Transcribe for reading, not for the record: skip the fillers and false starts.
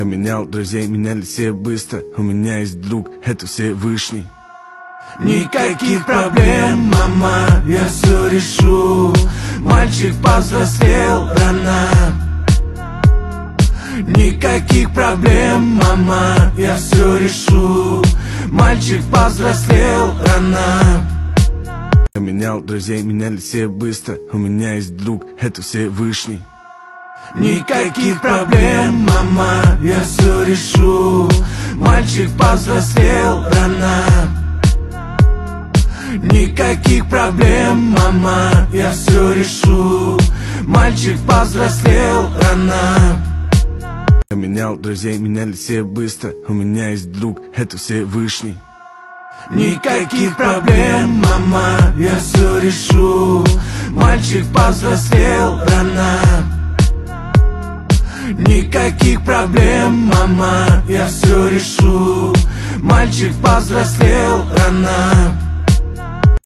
Я менял друзей, меняли все быстро. У меня есть друг, это Всевышний. Никаких проблем, мама, я все решу. Мальчик повзрослел рано. Никаких проблем, мама, я все решу. Мальчик повзрослел рано. Я менял друзей, меняли все быстро. У меня есть друг, это Всевышний. Никаких проблем, мама, я все решу. Мальчик повзрослел рано. Никаких проблем, мама, я все решу. Мальчик повзрослел рано. Я менял друзей, меняли все быстро. У меня есть друг, это Всевышний. Никаких проблем, мама, я все решу. Мальчик повзрослел рано. Никаких проблем, мама, я все решу. Мальчик повзрослел рано.